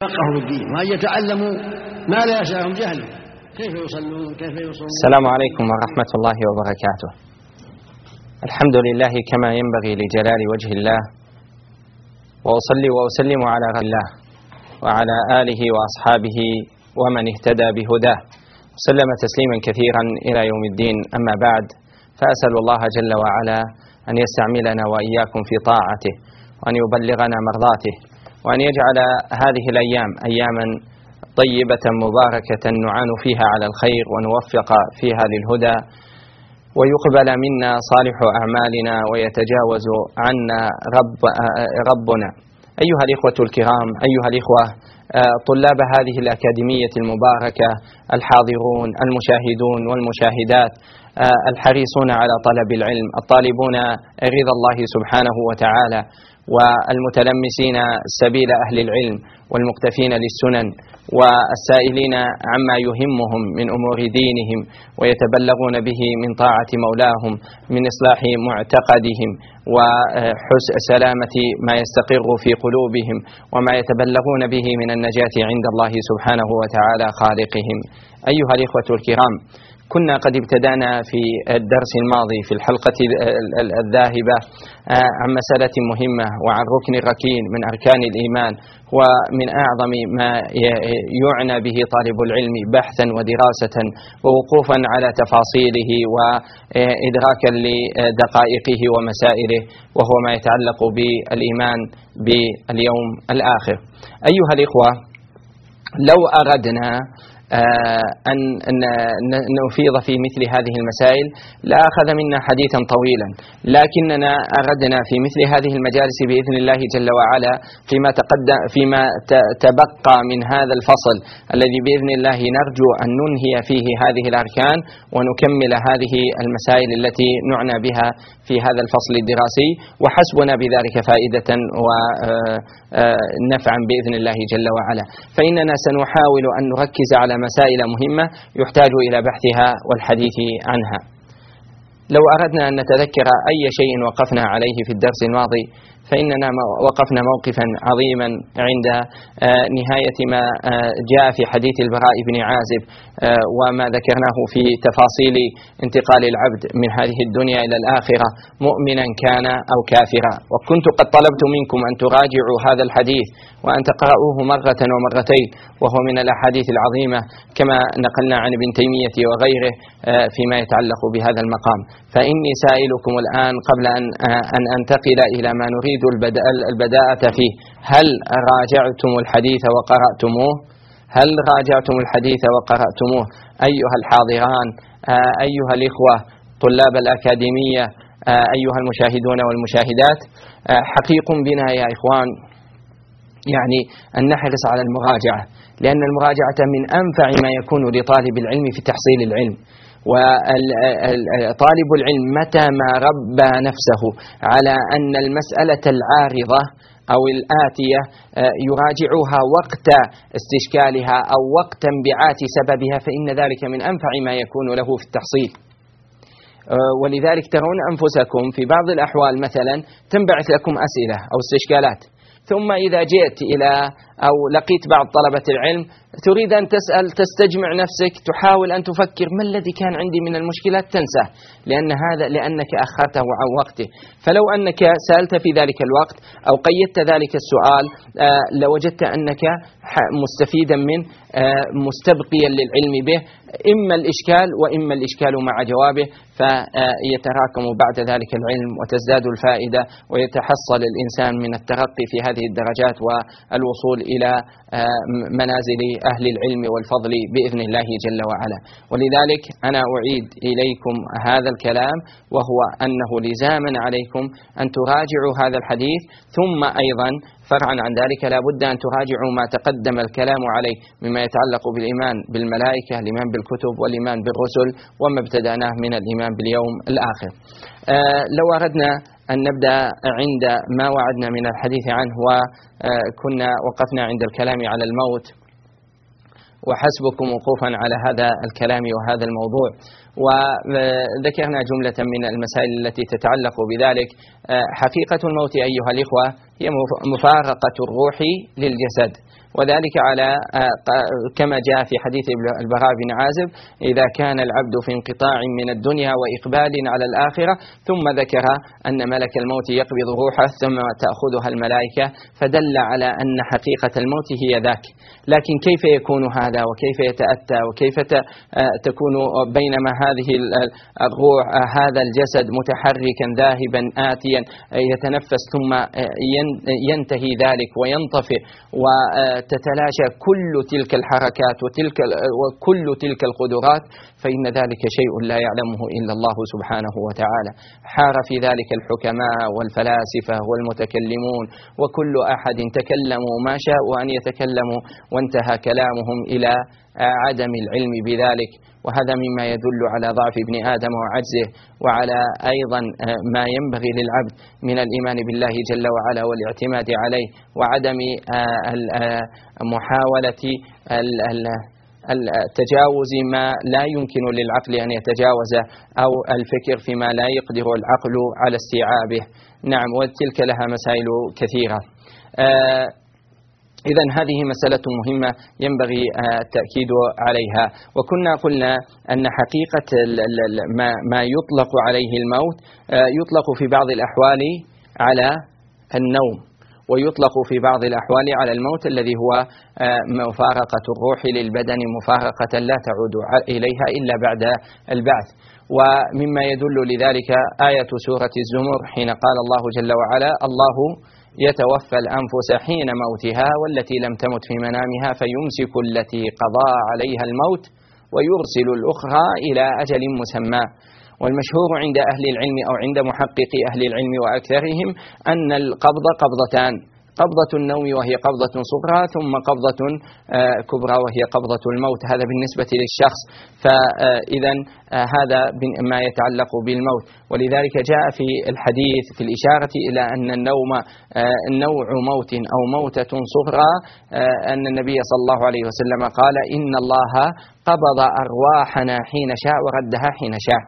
يفقهوا بالدين وأن يتعلموا ما لا يسعهم جهله، كيف يصلون كيف يصومون. السلام عليكم ورحمة الله وبركاته. الحمد لله كما ينبغي لجلال وجه الله، وأصلي وأسلم على رسول الله وعلى آله وأصحابه ومن اهتدى بهداه وسلم تسليما كثيرا إلى يوم الدين. أما بعد، فأسأل الله جل وعلا أن يستعملنا وإياكم في طاعته، وأن يبلغنا مرضاته، وأن يجعل هذه الأيام أياما طيبة مباركة نعان فيها على الخير ونوفق فيها للهدى، ويقبل منا صالح أعمالنا ويتجاوز عنا ربنا. أيها الإخوة الكرام، أيها الإخوة طلاب هذه الأكاديمية المباركة، الحاضرون المشاهدون والمشاهدات، الحريصون على طلب العلم، الطالبون رضا الله سبحانه وتعالى، والمتلمسين سبيل أهل العلم، والمقتفين للسنن، والسائلين عما يهمهم من أمور دينهم ويتبلغون به من طاعة مولاهم، من إصلاح معتقدهم وحسن سلامة ما يستقر في قلوبهم، وما يتبلغون به من النجاة عند الله سبحانه وتعالى خالقهم. أيها الإخوة الكرام، كنا قد ابتدأنا في الدرس الماضي في الحلقة الذاهبة عن مسألة مهمة وعن ركن ركين من أركان الإيمان، ومن أعظم ما يعنى به طالب العلم بحثا ودراسة ووقوفا على تفاصيله وإدراكا لدقائقه ومسائله، وهو ما يتعلق بالإيمان باليوم الآخر. أيها الإخوة، لو أردنا أن نفيض في مثل هذه المسائل لأخذ منا حديثا طويلا، لكننا أردنا في مثل هذه المجالس بإذن الله جل وعلا فيما تبقى من هذا الفصل الذي بإذن الله نرجو أن ننهي فيه هذه الأركان ونكمل هذه المسائل التي نعنى بها في هذا الفصل الدراسي، وحسبنا بذلك فائدة ونفعا بإذن الله جل وعلا. فإننا سنحاول أن نركز على مسائل مهمة يحتاج إلى بحثها والحديث عنها. لو أردنا أن نتذكر أي شيء وقفنا عليه في الدرس الماضي، فإننا وقفنا موقفا عظيما عند نهاية ما جاء في حديث البراء بن عازب، وما ذكرناه في تفاصيل انتقال العبد من هذه الدنيا إلى الآخرة مؤمنا كان أو كافرا. وكنت قد طلبت منكم أن تراجعوا هذا الحديث وأن تقرؤوه مرة ومرتين، وهو من الأحاديث العظيمة كما نقلنا عن ابن تيمية وغيره فيما يتعلق بهذا المقام. فإني سائلكم الآن قبل أن أنتقل إلى ما نريد البداءة فيه: هل راجعتم الحديث وقرأتموه؟ هل راجعتم الحديث وقرأتموه أيها الحاضران، أيها الإخوة طلاب الأكاديمية، أيها المشاهدون والمشاهدات؟ حقيق بنا يا إخوان يعني أن نحرص على المراجعة، لأن المراجعة من أنفع ما يكون لطالب العلم في تحصيل العلم. وطالب العلم متى ما ربى نفسه على أن المسألة العارضة أو الآتية يراجعها وقت استشكالها أو وقت انبعاث سببها، فإن ذلك من أنفع ما يكون له في التحصيل. ولذلك ترون أنفسكم في بعض الأحوال مثلا تنبعث لكم أسئلة أو استشكالات، ثم إذا جئت إلى أو لقيت بعض طلبة العلم تريد أن تسأل، تستجمع نفسك، تحاول أن تفكر ما الذي كان عندي من المشكلات، تنسى لأنك أخرته عن وقته. فلو أنك سألت في ذلك الوقت أو قيدت ذلك السؤال لوجدت أنك مستفيدا منه، مستبقيا للعلم به، إما الإشكال وإما الإشكال مع جوابه، فيتراكم بعد ذلك العلم وتزداد الفائدة ويتحصل الإنسان من الترقي في هذه الدرجات والوصول إلى منازل أهل العلم والفضل بإذن الله جل وعلا. ولذلك أنا أعيد إليكم هذا الكلام، وهو أنه لزاما عليكم أن تراجعوا هذا الحديث، ثم أيضا فرعا عن ذلك لا بد أن تراجعوا ما تقدم الكلام عليه مما يتعلق بالإيمان بالملائكة، الإيمان بالكتب، والإيمان بالرسل، وما ابتدأناه من الإيمان باليوم الآخر. لو أردنا أن نبدأ عند ما وعدنا من الحديث عنه، وكنا وقفنا عند الكلام على الموت، وحسبكم وقوفا على هذا الكلام وهذا الموضوع، وذكرنا جملة من المسائل التي تتعلق بذلك. حقيقة الموت أيها الإخوة هي مفارقة الروح للجسد، وذلك على كما جاء في حديث البراء بن عازب: إذا كان العبد في انقطاع من الدنيا وإقبال على الآخرة، ثم ذكر أن ملك الموت يقبض روحه ثم تأخذها الملائكة، فدل على أن حقيقة الموت هي ذاك. لكن كيف يكون هذا وكيف يتأتى وكيف تكون بينما هذه الروح هذا الجسد متحركا ذاهبا آتيا يتنفس ثم ينتهي ذلك وينطفئ وتتلاشى كل تلك الحركات وكل تلك القدرات، فإن ذلك شيء لا يعلمه إلا الله سبحانه وتعالى. حار في ذلك الحكماء والفلاسفة والمتكلمون وكل أحد تكلموا ما شاءوا أن يتكلموا، وانتهى كلامهم إلى عدم العلم بذلك. وهذا مما يدل على ضعف ابن آدم وعجزه، وعلى أيضا ما ينبغي للعبد من الإيمان بالله جل وعلا والاعتماد عليه، وعدم محاولة التجاوز ما لا يمكن للعقل أن يتجاوزه، أو الفكر فيما لا يقدر العقل على استيعابه. نعم، وتلك لها مسائل كثيرة. إذن هذه مسألة مهمة ينبغي التأكيد عليها. وكنا قلنا أن حقيقة ما يطلق عليه الموت يطلق في بعض الأحوال على النوم، ويطلق في بعض الأحوال على الموت الذي هو مفارقة الروح للبدن مفارقة لا تعود إليها إلا بعد البعث. ومما يدل لذلك آية سورة الزمر حين قال الله جل وعلا: الله يتوفى الأنفس حين موتها والتي لم تمت في منامها فيمسك التي قضى عليها الموت ويرسل الأخرى إلى أجل مسمى. والمشهور عند أهل العلم أو عند محققي أهل العلم وأكثرهم أن القبض قبضتان: قبضة النوم وهي قبضة صغرى، ثم قبضة كبرى وهي قبضة الموت. هذا بالنسبة للشخص. فإذا هذا ما يتعلق بالموت. ولذلك جاء في الحديث في الإشارة إلى أن النوم نوع موت أو موتة صغرى، أن النبي صلى الله عليه وسلم قال: إن الله قبض أرواحنا حين شاء وردها حين شاء.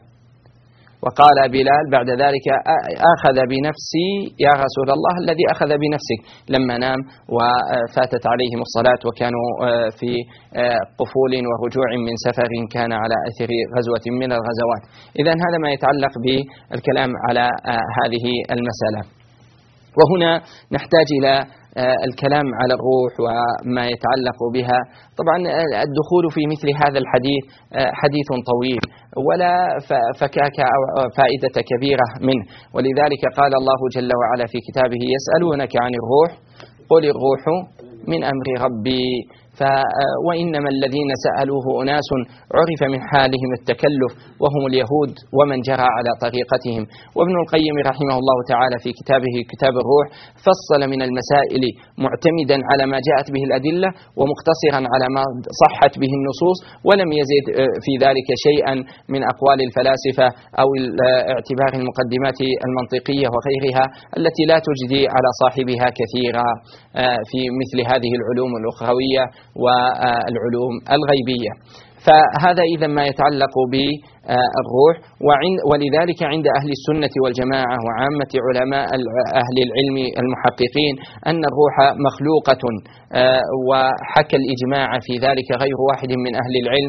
وقال بلال بعد ذلك: أخذ بنفسي يا رسول الله الذي أخذ بنفسك، لما نام وفاتت عليهم الصلاة وكانوا في قفول ورجوع من سفر كان على أثر غزوة من الغزوات. إذن هذا ما يتعلق بالكلام على هذه المسألة. وهنا نحتاج إلى الكلام على الروح وما يتعلق بها. طبعا الدخول في مثل هذا الحديث حديث طويل ولا فكاك أو فائدة كبيرة منه. ولذلك قال الله جل وعلا في كتابه: يسألونك عن الروح قل الروح من أمر ربي. وإنما الذين سألوه أناس عرف من حالهم التكلف وهم اليهود ومن جرى على طريقتهم. وابن القيم رحمه الله تعالى في كتابه كتاب الروح فصل من المسائل معتمدا على ما جاءت به الأدلة ومقتصرا على ما صحت به النصوص، ولم يزد في ذلك شيئا من أقوال الفلاسفة أو اعتبار المقدمات المنطقية وغيرها التي لا تجدي على صاحبها كثيرا في مثل هذه العلوم الأخروية والعلوم الغيبية. فهذا إذا ما يتعلق بالروح. ولذلك عند أهل السنة والجماعة وعامة علماء أهل العلم المحققين أن الروح مخلوقة، وحكى الإجماع في ذلك غير واحد من أهل العلم،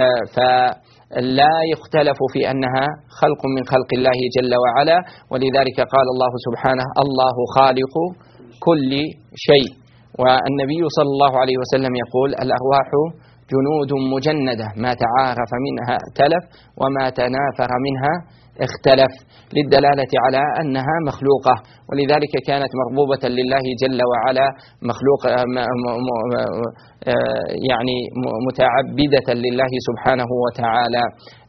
فلا يختلف في أنها خلق من خلق الله جل وعلا. ولذلك قال الله سبحانه: الله خالق كل شيء. والنبي صلى الله عليه وسلم يقول: الأرواح جنود مجندة ما تعارف منها ائتلف وما تنافر منها اختلف، للدلالة على أنها مخلوقة. ولذلك كانت مربوبة لله جل وعلا، مخلوقة يعني متعبدة لله سبحانه وتعالى.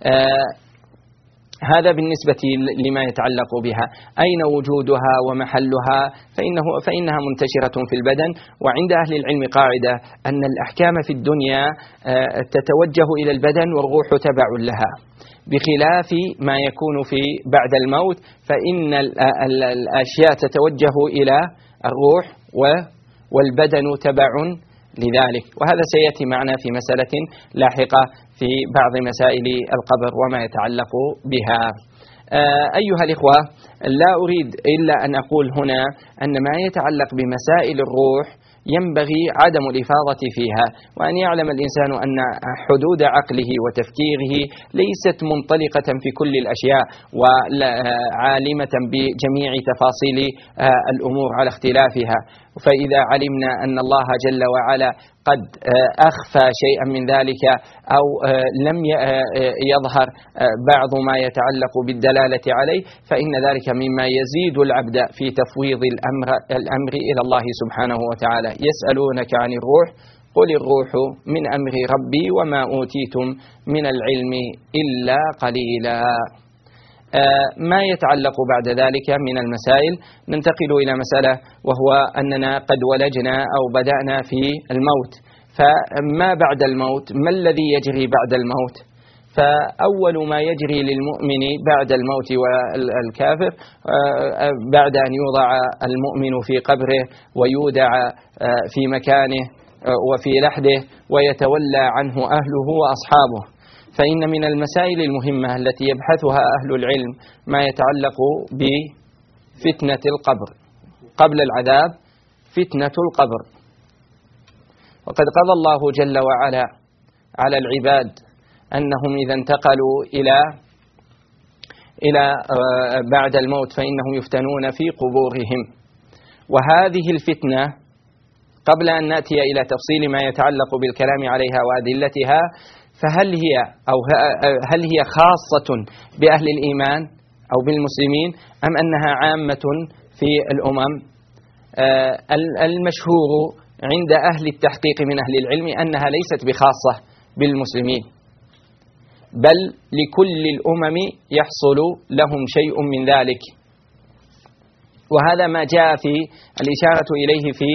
هذا بالنسبة لما يتعلق بها. أين وجودها ومحلها؟ فإنها منتشرة في البدن. وعند أهل العلم قاعدة أن الأحكام في الدنيا تتوجه إلى البدن والروح تبع لها، بخلاف ما يكون في بعد الموت فإن الأشياء تتوجه إلى الروح والبدن تبع لذلك. وهذا سيأتي معنا في مسألة لاحقة في بعض مسائل القبر وما يتعلق بها. أيها الإخوة، لا أريد إلا أن أقول هنا أن ما يتعلق بمسائل الروح ينبغي عدم الإفاضة فيها، وأن يعلم الإنسان أن حدود عقله وتفكيره ليست منطلقة في كل الأشياء وعالمة بجميع تفاصيل الأمور على اختلافها. فإذا علمنا أن الله جل وعلا قد أخفى شيئا من ذلك أو لم يظهر بعض ما يتعلق بالدلالة عليه، فإن ذلك مما يزيد العبد في تفويض الأمر إلى الله سبحانه وتعالى. يسألونك عن الروح قل الروح من أمر ربي وما أوتيتم من العلم إلا قليلا. ما يتعلق بعد ذلك من المسائل، ننتقل إلى مسألة، وهو أننا قد ولجنا أو بدأنا في الموت. فما بعد الموت؟ ما الذي يجري بعد الموت؟ فأول ما يجري للمؤمن بعد الموت والكافر بعد أن يوضع المؤمن في قبره ويودع في مكانه وفي لحده ويتولى عنه أهله وأصحابه، فإن من المسائل المهمة التي يبحثها أهل العلم ما يتعلق بفتنة القبر قبل العذاب، فتنة القبر. وقد قضى الله جل وعلا على العباد أنهم إذا انتقلوا إلى بعد الموت فإنهم يفتنون في قبورهم. وهذه الفتنة قبل أن نأتي إلى تفصيل ما يتعلق بالكلام عليها وأدلتها، هل هي خاصة بأهل الإيمان أو بالمسلمين أم أنها عامة في الأمم؟ المشهور عند أهل التحقيق من أهل العلم أنها ليست بخاصة بالمسلمين، بل لكل الأمم يحصل لهم شيء من ذلك. وهذا ما جاء في الإشارة إليه في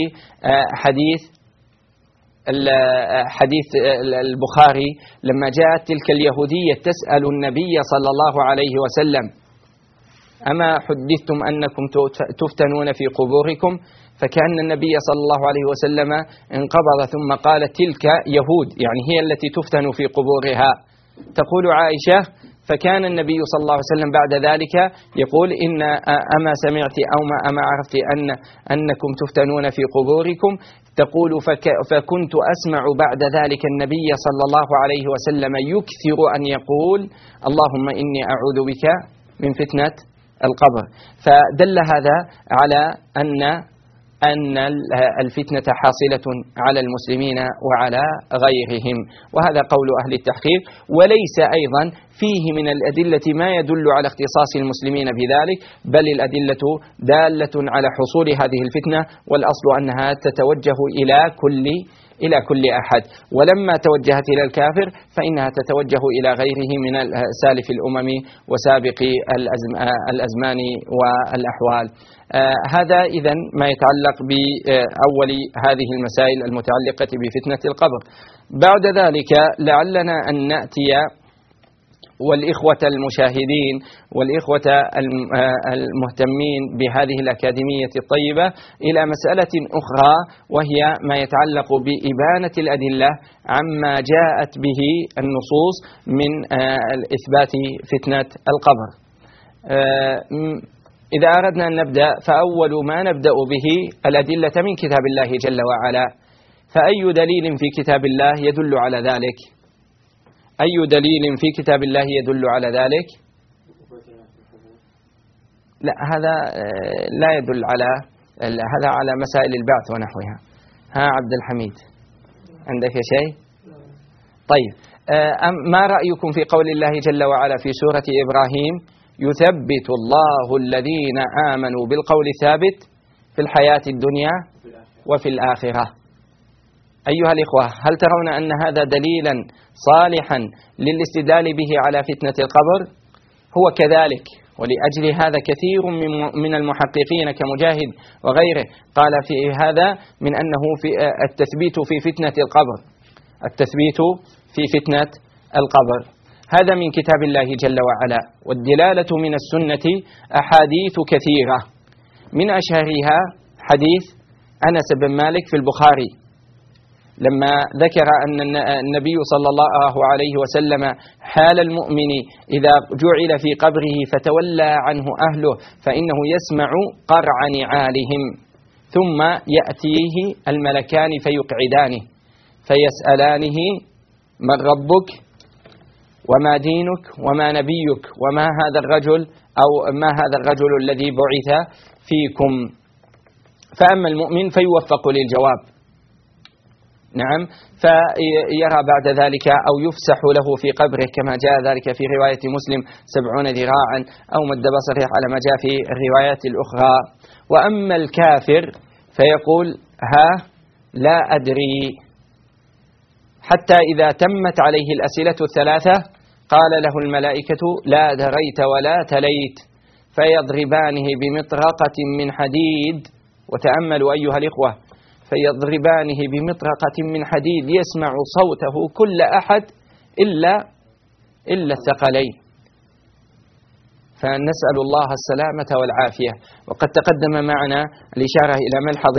حديث البخاري لما جاءت تلك اليهودية تسأل النبي صلى الله عليه وسلم: أما حدثتم أنكم تفتنون في قبوركم؟ فكأن النبي صلى الله عليه وسلم انقبض ثم قال: تلك يهود، يعني هي التي تفتن في قبورها. تقول عائشة: فكان النبي صلى الله عليه وسلم بعد ذلك يقول: إن أما سمعت أو أما عرفت أنكم تفتنون في قبوركم؟ تقول: فكنت أسمع بعد ذلك النبي صلى الله عليه وسلم يكثر أن يقول: اللهم إني أعوذ بك من فتنة القبر. فدل هذا على أن الفتنة حاصلة على المسلمين وعلى غيرهم، وهذا قول أهل التحقيق. وليس أيضا فيه من الأدلة ما يدل على اختصاص المسلمين بذلك، بل الأدلة دالة على حصول هذه الفتنة، والأصل أنها تتوجه إلى كل أحد، ولما توجهت إلى الكافر فإنها تتوجه إلى غيره من سالف الأمم وسابق الأزمان والأحوال. هذا إذن ما يتعلق بأول هذه المسائل المتعلقة بفتنة القبر. بعد ذلك لعلنا أن نأتي والإخوة المشاهدين والإخوة المهتمين بهذه الأكاديمية الطيبة إلى مسألة أخرى، وهي ما يتعلق بإبانة الأدلة عما جاءت به النصوص من إثبات فتنة القبر. إذا أردنا أن نبدأ فأول ما نبدأ به الأدلة من كتاب الله جل وعلا. فأي دليل في كتاب الله يدل على ذلك؟ أي دليل في كتاب الله يدل على ذلك؟ لا، هذا لا يدل هذا على مسائل البعث ونحوها. عبد الحميد، عندك شيء؟ طيب، ما رأيكم في قول الله جل وعلا في سورة إبراهيم: يثبت الله الذين آمنوا بالقول الثابت في الحياة الدنيا وفي الآخرة؟ أيها الإخوة، هل ترون أن هذا دليلا صالحا للاستدلال به على فتنة القبر؟ هو كذلك، ولأجل هذا كثير من المحققين كمجاهد وغيره قال في هذا من أنه في التثبيت في فتنة القبر، التثبيت في فتنة القبر. هذا من كتاب الله جل وعلا، والدلالة من السنة أحاديث كثيرة، من أشهرها حديث أنس بن مالك في البخاري لما ذكر أن النبي صلى الله عليه وسلم حال المؤمن إذا جعل في قبره فتولى عنه أهله فإنه يسمع قرع نعالهم، ثم يأتيه الملكان فيقعدانه فيسألانه: من ربك وما دينك وما نبيك وما هذا الرجل أو ما هذا الرجل الذي بعث فيكم. فأما المؤمن فيوفق للجواب، نعم، فيرى بعد ذلك أو يفسح له في قبره كما جاء ذلك في رواية مسلم 70 ذراعا أو مد بصره على ما جاء في الروايات الأخرى. وأما الكافر فيقول: لا أدري، حتى إذا تمت عليه الأسئلة الثلاثة قال له الملائكة: لا دريت ولا تليت، فيضربانه بمطرقة من حديد. وتأملوا أيها الإخوة، فيضربانه بمطرقة من حديد يسمع صوته كل أحد إلا الثقلين. فنسأل الله السلامة والعافية. وقد تقدم معنا الإشارة إلى ملحظ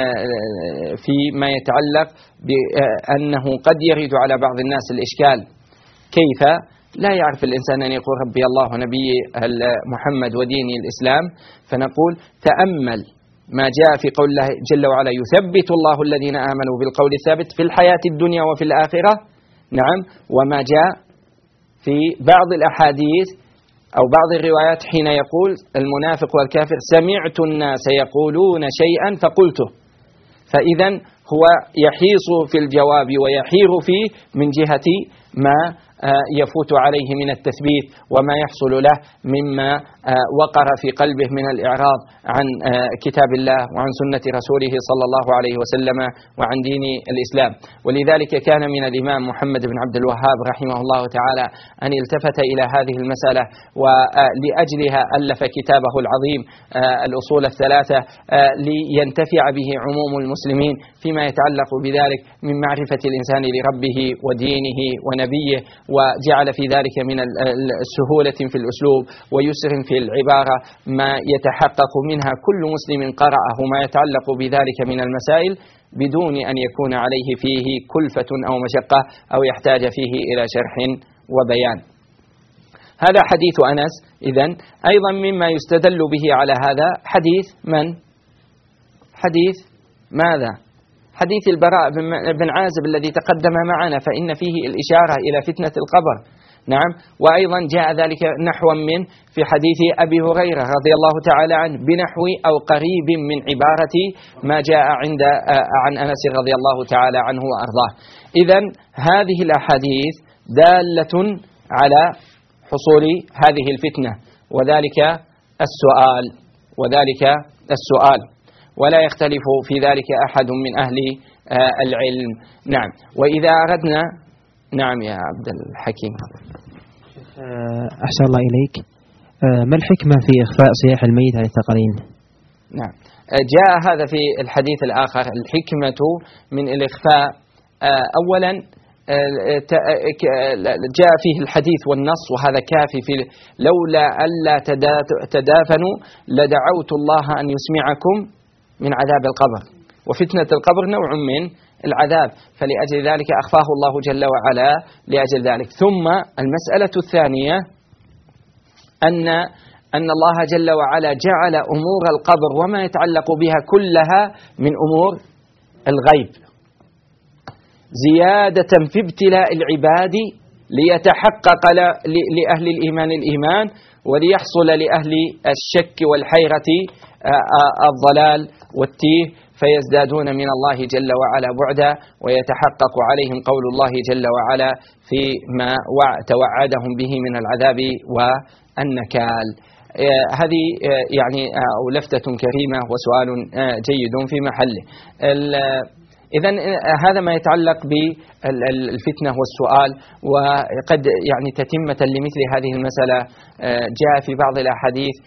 فيما يتعلق بأنه قد يرد على بعض الناس الإشكال: كيف لا يعرف الإنسان أن يقول ربي الله ونبي محمد ودين الإسلام؟ فنقول: تأمل ما جاء في قول الله جل وعلا: يثبت الله الذين آمنوا بالقول الثابت في الحياة الدنيا وفي الآخرة. نعم. وما جاء في بعض الأحاديث أو بعض الروايات حين يقول المنافق والكافر: سمعت الناس يقولون شيئا فقلته. فإذا هو يحيص في الجواب ويحير فيه من جهة ما يفوت عليه من التثبيت وما يحصل له مما وقر في قلبه من الإعراض عن كتاب الله وعن سنة رسوله صلى الله عليه وسلم وعن دين الإسلام. ولذلك كان من الإمام محمد بن عبد الوهاب رحمه الله تعالى أن التفت إلى هذه المسألة، ولأجلها ألف كتابه العظيم الأصول الثلاثة لينتفع به عموم المسلمين فيما يتعلق بذلك من معرفة الإنسان لربه ودينه ونبيه، وجعل في ذلك من السهولة في الأسلوب ويسر في العبارة ما يتحقق منها كل مسلم قرأه ما يتعلق بذلك من المسائل بدون أن يكون عليه فيه كلفة أو مشقة أو يحتاج فيه إلى شرح وبيان. هذا حديث أنس. إذن أيضا مما يستدل به على هذا حديث من؟ حديث ماذا؟ حديث البراء بن عازب الذي تقدم معنا، فإن فيه الإشارة إلى فتنة القبر. نعم. وأيضا جاء ذلك نحو من في حديث أبي هريرة رضي الله تعالى عنه بنحو أو قريب من عبارة ما جاء عن أنس رضي الله تعالى عنه وأرضاه. إذن هذه الأحاديث دالة على حصول هذه الفتنة وذلك السؤال ولا يختلف في ذلك أحد من أهل العلم. نعم. وإذا أردنا، نعم يا عبد الحكيم. أحسن الله إليك، ما الحكمة في إخفاء صياح الميت عن الثقلين؟ نعم، جاء هذا في الحديث الآخر. الحكمة من الإخفاء أولا جاء فيه الحديث والنص، وهذا كافي في لولا ألا تدافنوا لدعوت الله أن يسمعكم من عذاب القبر، وفتنة القبر نوع من العذاب، فلأجل ذلك أخفاه الله جل وعلا لأجل ذلك. ثم المسألة الثانية أن الله جل وعلا جعل أمور القبر وما يتعلق بها كلها من أمور الغيب زيادة في ابتلاء العباد ليتحقق لأهل الإيمان وليحصل لأهل الشك والحيرة الضلال والتيه، فيزدادون من الله جل وعلا بعدا ويتحقق عليهم قول الله جل وعلا فيما توعدهم به من العذاب والنكال. هذه يعني لفتة كريمة وسؤال جيد في محله. إذن هذا ما يتعلق بالفتنة والسؤال. وقد يعني تتمة لمثل هذه المسألة جاء في بعض الأحاديث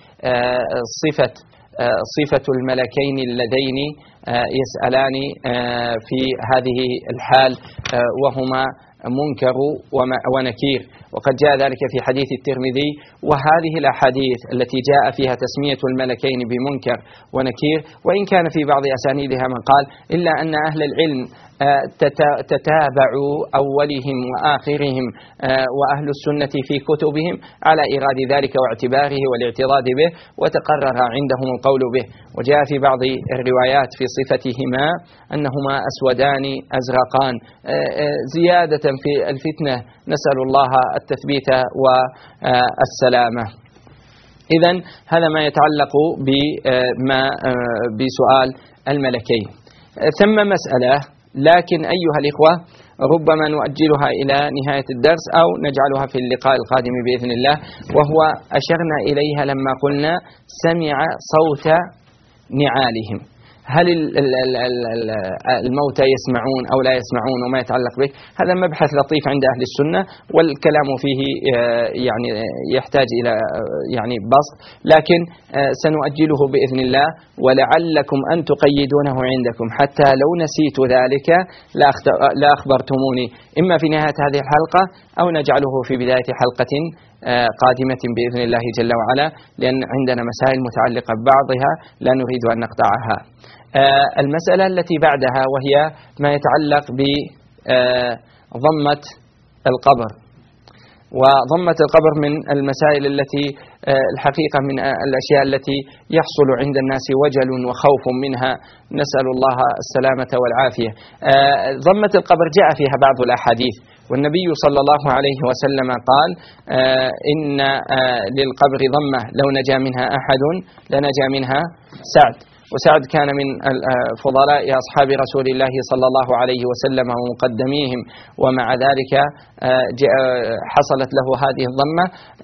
صفة الملكين اللذين يسألان في هذه الحال، وهما منكر ونكير، وقد جاء ذلك في حديث الترمذي. وهذه الأحاديث التي جاء فيها تسمية الملكين بمنكر ونكير، وإن كان في بعض أسانيدها من قال إلا أن أهل العلم تتابع أولهم وآخرهم وأهل السنة في كتبهم على إيراد ذلك واعتباره والاعتراض به، وتقرر عندهم القول به. وجاء في بعض الروايات في صفتهما أنهما أسودان أزرقان، زيادة في الفتنة، نسأل الله التثبيت والسلامة. إذن هذا ما يتعلق بسؤال الملكين. ثم مسألة، لكن أيها الإخوة ربما نؤجلها إلى نهاية الدرس أو نجعلها في اللقاء القادم بإذن الله، وهو أشرنا إليها لما قلنا سمع صوت نعالهم. هل الموتى يسمعون أو لا يسمعون وما يتعلق به؟ هذا مبحث لطيف عند أهل السنة، والكلام فيه يعني يحتاج إلى يعني بسط، لكن سنؤجله بإذن الله، ولعلكم أن تقيدونه عندكم حتى لو نسيت ذلك لا أخبرتموني، إما في نهاية هذه الحلقة أو نجعله في بداية حلقة قادمة بإذن الله جل وعلا، لأن عندنا مسائل متعلقة ببعضها لا نريد أن نقطعها. المسألة التي بعدها وهي ما يتعلق بضمة القبر. وضمة القبر من المسائل التي الحقيقة من الأشياء التي يحصل عند الناس وجل وخوف منها، نسأل الله السلامة والعافية. ضمة القبر جاء فيها بعض الأحاديث، والنبي صلى الله عليه وسلم قال إن للقبر ضمة لو نجا منها أحد لنجا منها سعد. وسعد كان من فضلاء أصحاب رسول الله صلى الله عليه وسلم ومقدميهم، ومع ذلك حصلت له هذه الضمة.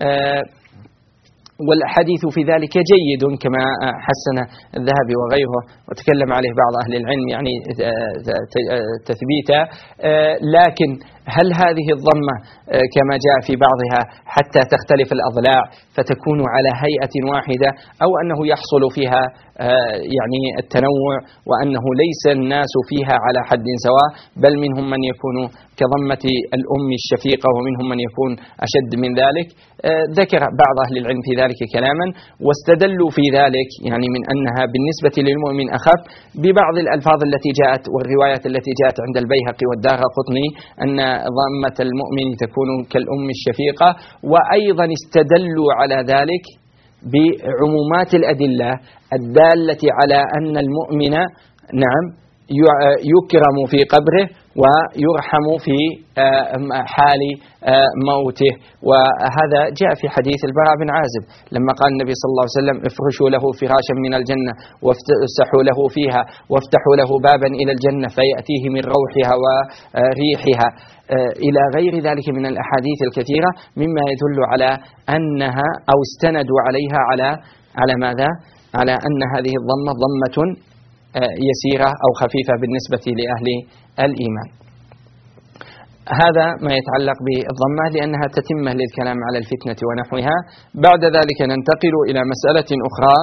والحديث في ذلك جيد كما حسن الذهبي وغيره، وتكلم عليه بعض أهل العلم يعني تثبيتا. لكن هل هذه الضمة كما جاء في بعضها حتى تختلف الأضلاع فتكون على هيئة واحدة، أو أنه يحصل فيها يعني التنوع، وأنه ليس الناس فيها على حد سواء، بل منهم من يكون كضمة الأم الشفيقة ومنهم من يكون أشد من ذلك؟ ذكر بعض أهل العلم في ذلك كلاما، واستدلوا في ذلك يعني من أنها بالنسبة للمؤمن أخف ببعض الألفاظ التي جاءت والروايات التي جاءت عند البيهقي والدارقطني أن ضمة المؤمن تكون كالأم الشفيقة. وأيضا استدلوا على ذلك بعمومات الأدلة الدالة على أن المؤمن نعم يكرم في قبره ويرحم في حال موته. وهذا جاء في حديث البراء بن عازب لما قال النبي صلى الله عليه وسلم افرشوا له فراشا من الجنة وافسحوا له فيها وافتحوا له بابا إلى الجنة فيأتيه من روحها وريحها، إلى غير ذلك من الأحاديث الكثيرة مما يدل على أنها أو استندوا عليها على ماذا؟ على أن هذه الضمة ضمة يسيرة أو خفيفة بالنسبة لأهل الإيمان. هذا ما يتعلق بالضمة لأنها تتمة للكلام على الفتنة ونحوها. بعد ذلك ننتقل إلى مسألة أخرى.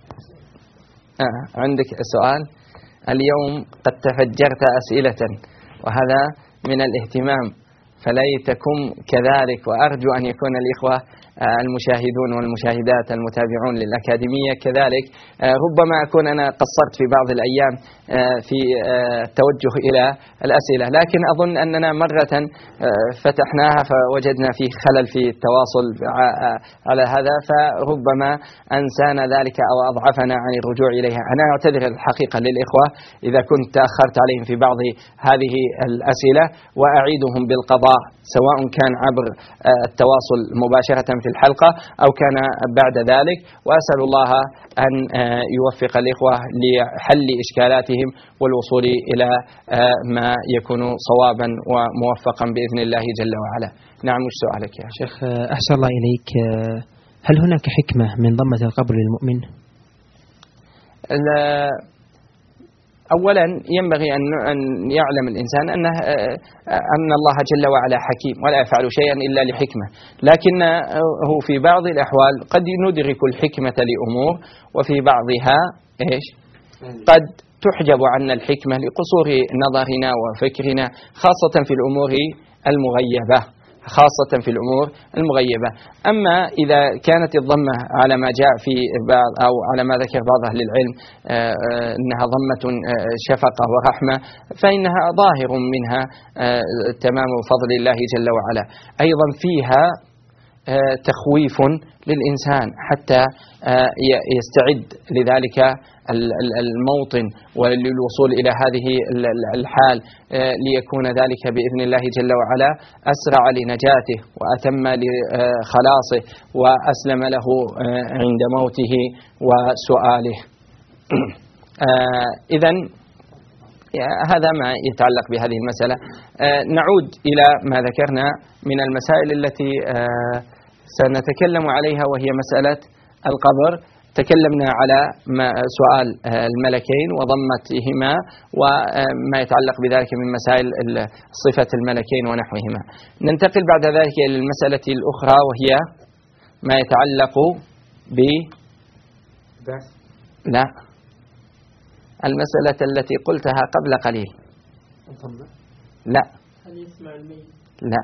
عندك سؤال؟ اليوم قد تفجرت أسئلة، وهذا من الاهتمام، فليتكم كذلك، وأرجو أن يكون الإخوة المشاهدون والمشاهدات المتابعون للأكاديمية كذلك. ربما أكون أنا قصرت في بعض الأيام في التوجه إلى الأسئلة، لكن أظن أننا مرة فتحناها فوجدنا فيه خلل في التواصل على هذا، فربما أنسانا ذلك أو أضعفنا عن الرجوع إليها. أنا أعتذر الحقيقة للإخوة إذا كنت تأخرت عليهم في بعض هذه الأسئلة، وأعيدهم بالقضاء سواء كان عبر التواصل مباشرة في الحلقة أو كان بعد ذلك. وأسأل الله أن يوفق الإخوة لحل إشكالاتهم والوصول إلى ما يكون صوابا وموفقا بإذن الله جل وعلا. نعم، وش سؤالك يا شيخ؟ أحسن الله إليك، هل هناك حكمة من ضمة القبر للمؤمن؟ أولا ينبغي أن يعلم الإنسان أن الله جل وعلا حكيم ولا يفعل شيئا إلا لحكمة، لكنه في بعض الأحوال قد ندرك الحكمة لأمور، وفي بعضها قد تحجب عنا الحكمة لقصور نظرنا وفكرنا، خاصة في الأمور المغيبة. أما إذا كانت الضمة على ما جاء في بعض أو على ما ذكر بعض أهل العلم أنها ضمة شفقة ورحمة، فإنها ظاهر منها تمام فضل الله جل وعلا. أيضا فيها تخويف للإنسان حتى يستعد لذلك الموطن وللوصول إلى هذه الحال، ليكون ذلك بإذن الله جل وعلا أسرع لنجاته وأتم لخلاصه وأسلم له عند موته وسؤاله. إذن هذا ما يتعلق بهذه المسألة. نعود إلى ما ذكرنا من المسائل التي سنتكلم عليها، وهي مسألة القبر. تكلمنا على سؤال الملكين وضمتهما وما يتعلق بذلك من مسائل صفة الملكين ونحوهما. ننتقل بعد ذلك إلى المسألة الأخرى، وهي ما يتعلق لا، المسألة التي قلتها قبل قليل. لا، لا،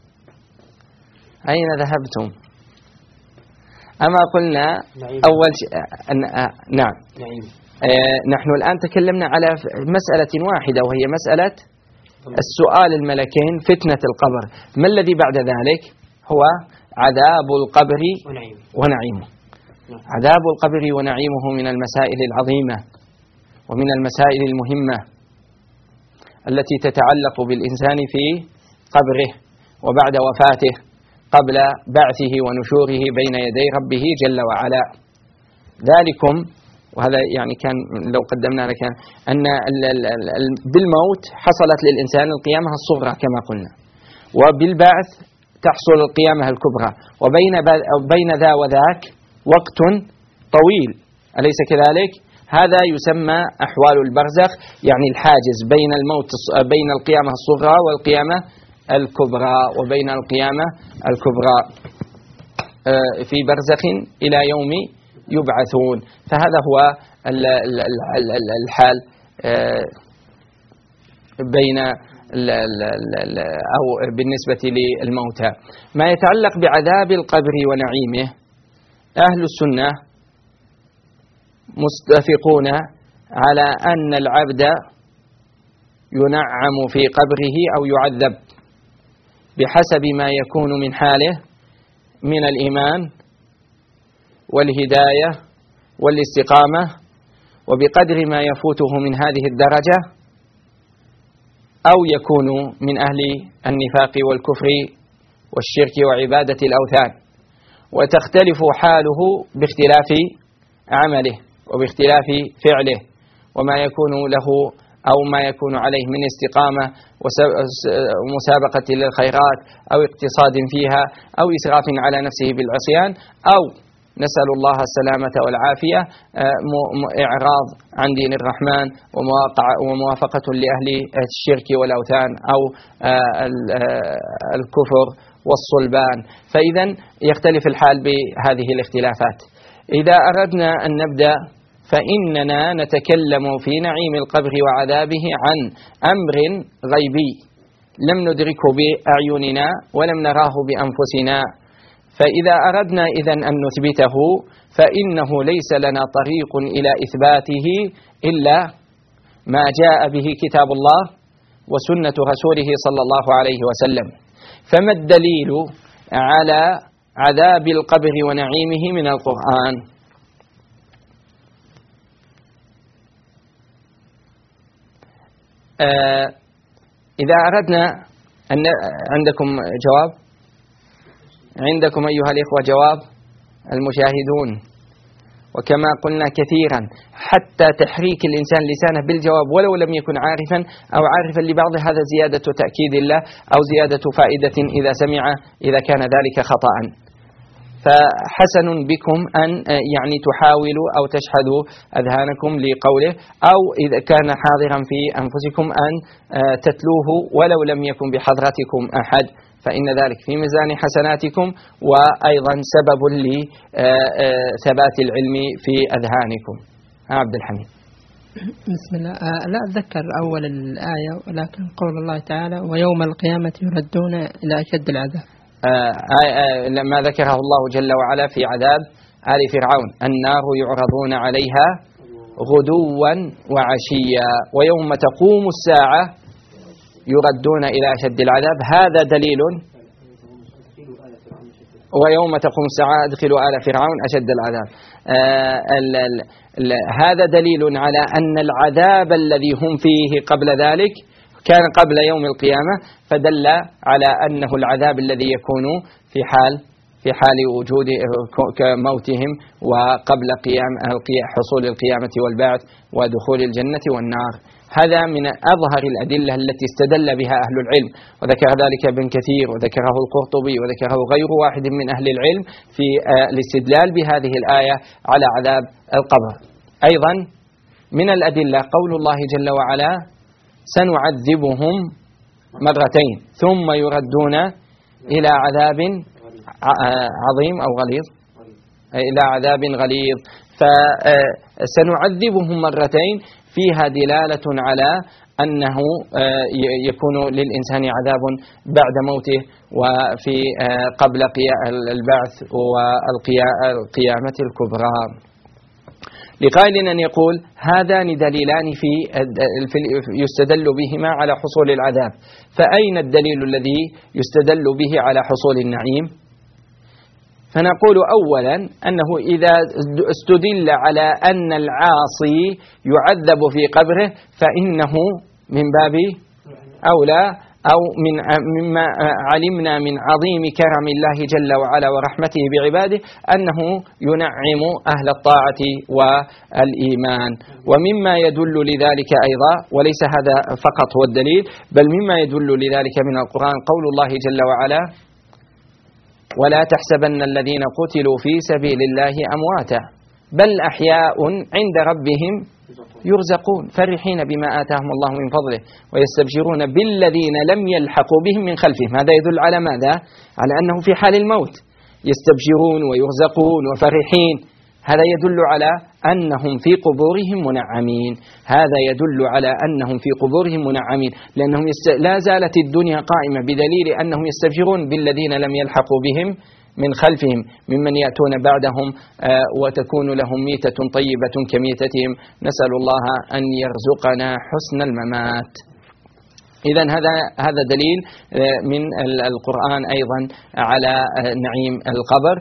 أين ذهبتم؟ أما قلنا أول شيء نعم، نحن الآن تكلمنا على مسألة واحدة، وهي مسألة السؤال الملكين، فتنة القبر. ما الذي بعد ذلك؟ هو عذاب القبر ونعيمه. عذاب القبر ونعيمه من المسائل العظيمة ومن المسائل المهمة التي تتعلق بالإنسان في قبره وبعد وفاته قبل بعثه ونشوره بين يدي ربه جل وعلا. ذلكم، وهذا يعني كان لو قدمنا لك أن بالموت حصلت للإنسان القيامة الصغرى كما قلنا، وبالبعث تحصل القيامة الكبرى، وبين ذا وذاك وقت طويل، أليس كذلك؟ هذا يسمى أحوال البرزخ، يعني الحاجز بين الموت، بين القيامة الصغرى والقيامة الكبرى، وبين القيامة الكبرى في برزخ إلى يوم يبعثون. فهذا هو الحال بين أو بالنسبة للموتى. ما يتعلق بعذاب القبر ونعيمه، أهل السنة متفقون على أن العبد ينعم في قبره أو يعذب بحسب ما يكون من حاله من الإيمان والهداية والاستقامة، وبقدر ما يفوته من هذه الدرجة، أو يكون من أهل النفاق والكفر والشرك وعبادة الأوثان. وتختلف حاله باختلاف عمله وباختلاف فعله، وما يكون له أو ما يكون عليه من استقامة ومسابقة للخيرات أو اقتصاد فيها أو إسراف على نفسه بالعصيان، أو نسأل الله السلامة والعافية إعراض عن دين الرحمن وموافقة لأهل الشرك والأوثان أو الكفر والصلبان. فإذا يختلف الحال بهذه الاختلافات. إذا أردنا أن نبدأ فإننا نتكلم في نعيم القبر وعذابه عن أمر غيبي لم ندركه بأعيننا ولم نراه بأنفسنا. فإذا أردنا إذن أن نثبته فإنه ليس لنا طريق إلى إثباته إلا ما جاء به كتاب الله وسنة رسوله صلى الله عليه وسلم. فما الدليل على عذاب القبر ونعيمه من القرآن؟ إذا أردنا أن عندكم جواب؟ عندكم أيها الإخوة جواب؟ المشاهدون. وكما قلنا كثيرا حتى تحريك الإنسان لسانه بالجواب ولو لم يكن عارفا أو عارفا لبعض، هذا زيادة تأكيد الله أو زيادة فائدة إذا سمع، إذا كان ذلك خطأ. فحسن بكم أن يعني تحاولوا أو تشهدوا أذهانكم لقوله، أو إذا كان حاضرا في أنفسكم أن تتلوه ولو لم يكن بحضرتكم أحد، فإن ذلك في ميزان حسناتكم وأيضا سبب لثبات العلم في أذهانكم. عبد الحميد. بسم الله. لا أتذكر أول الآية، ولكن قول الله تعالى ويوم القيامة يردون إلى أشد العذاب. لما ذكره الله جل وعلا في عذاب آل فرعون: النار يعرضون عليها غدوا وعشيا ويوم تقوم الساعة يردون إلى أشد العذاب. هذا دليل. ويوم تقوم الساعة أدخلوا آل فرعون أشد العذاب. هذا دليل على أن العذاب الذي هم فيه قبل ذلك كان قبل يوم القيامة، فدل على أنه العذاب الذي يكون في حال وجود موتهم وقبل حصول القيامة والبعث ودخول الجنة والنار. هذا من أظهر الأدلة التي استدل بها أهل العلم، وذكر ذلك ابن كثير وذكره القرطبي وذكره غير واحد من أهل العلم في الاستدلال بهذه الآية على عذاب القبر. أيضا من الأدلة قول الله جل وعلا: سنعذبهم مرتين ثم يردون إلى عذاب عظيم أو غليظ، إلى عذاب غليظ. فسنعذبهم مرتين فيها دلالة على أنه يكون للإنسان عذاب بعد موته وفي قبل البعث والقيامة الكبرى. لقائل أن يقول: هذان دليلان يستدل بهما على حصول العذاب، فأين الدليل الذي يستدل به على حصول النعيم؟ فنقول أولا أنه إذا استدل على أن العاصي يعذب في قبره فإنه من باب أولى، أو مما علمنا من عظيم كرم الله جل وعلا ورحمته بعباده أنه ينعم أهل الطاعة والإيمان. ومما يدل لذلك أيضا، وليس هذا فقط هو الدليل، بل مما يدل لذلك من القرآن قول الله جل وعلا: ولا تحسبن الذين قتلوا في سبيل الله أمواتا بل أحياء عند ربهم يرزقون فرحين بما آتاهم الله من فضله ويستبشرون بالذين لم يلحقوا بهم من خلفهم. هذا يدل على ماذا؟ على أنه في حال الموت يستبشرون ويرزقون وفرحين. هذا يدل على أنهم في قبورهم منعمين. هذا يدل على أنهم في قبورهم منعمين، لأنهم لا زالت الدنيا قائمة بدليل أنهم يستبشرون بالذين لم يلحقوا بهم من خلفهم ممن يأتون بعدهم وتكون لهم ميتة طيبة كميتتهم. نسأل الله أن يرزقنا حسن الممات. إذن هذا دليل من القرآن أيضا على نعيم القبر.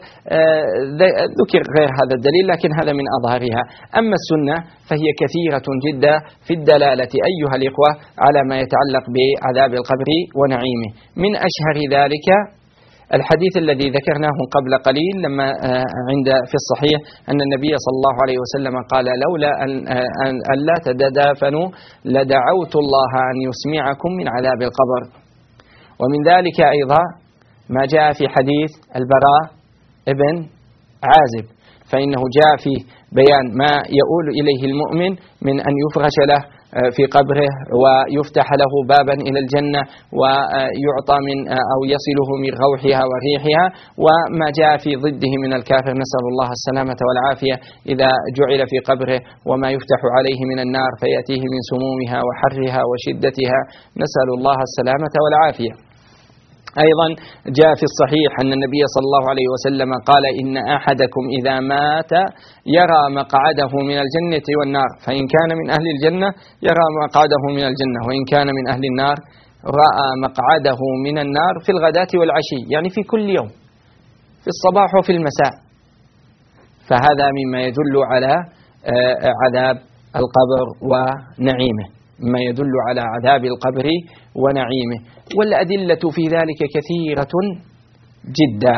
ذكر غير هذا الدليل لكن هذا من أظهرها. أما السنة فهي كثيرة جدا في الدلالة أيها الإخوة على ما يتعلق بعذاب القبر ونعيمه. من أشهر ذلك الحديث الذي ذكرناه قبل قليل لما في الصحيح أن النبي صلى الله عليه وسلم قال: لولا أن لا تتدافنوا لدعوت الله أن يسمعكم من عذاب القبر. ومن ذلك أيضا ما جاء في حديث البراء ابن عازب، فإنه جاء في بيان ما يؤول إليه المؤمن من أن يفرش له في قبره ويفتح له بابا إلى الجنة ويعطى من أو يصله من روحها وريحها، وما جاء في ضده من الكافر نسأل الله السلامة والعافية إذا جعل في قبره وما يفتح عليه من النار فيأتيه من سمومها وحرها وشدتها نسأل الله السلامة والعافية. أيضا جاء في الصحيح أن النبي صلى الله عليه وسلم قال: إن أحدكم إذا مات يرى مقعده من الجنة والنار، فإن كان من أهل الجنة يرى مقعده من الجنة، وإن كان من أهل النار رأى مقعده من النار في الغداة والعشي، يعني في كل يوم في الصباح وفي المساء. فهذا مما يدل على عذاب القبر ونعيمه، ما يدل على عذاب القبر ونعيمه. والأدلة في ذلك كثيرة جدا،